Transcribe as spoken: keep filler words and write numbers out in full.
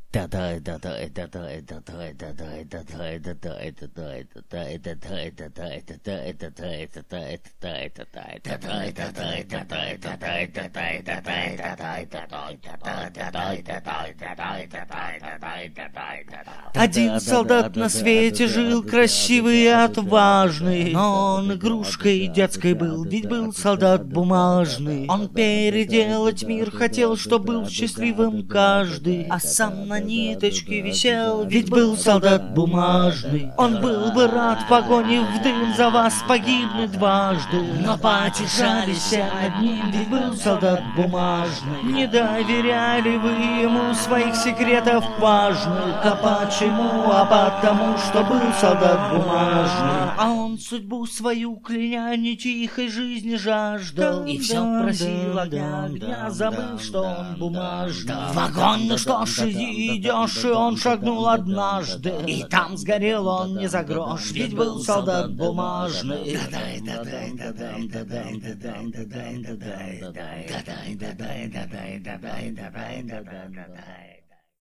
Один солдат на свете жил, красивый и отважный, но он игрушкой детской был, ведь был солдат бумажный. Он переделать мир хотел, чтоб был счастливым каждый, а сам на ниточке висел, ведь был солдат бумажный. Он был бы рад, погоне в дым, за вас погибнуть дважды, но потешались все над ним, ведь был солдат бумажный. Не доверяли вы ему своих секретов важных, а почему? А потому, что был солдат бумажный. А он судьбу свою, кляня, не тихой жизни жаждал, и все просил огня, огня, забыл, что он бумажный. В огонь, ну что ж, иди, идешь, и он шагнул однажды, и там сгорел он не за грош, ведь был солдат бумажный. Да-дай-да-дай-да-дай-да-дай-да-дай-да-дай-да-дай-да-дай-да-дай-да-дай-да-дай-да-дай-да-дай-да-дай.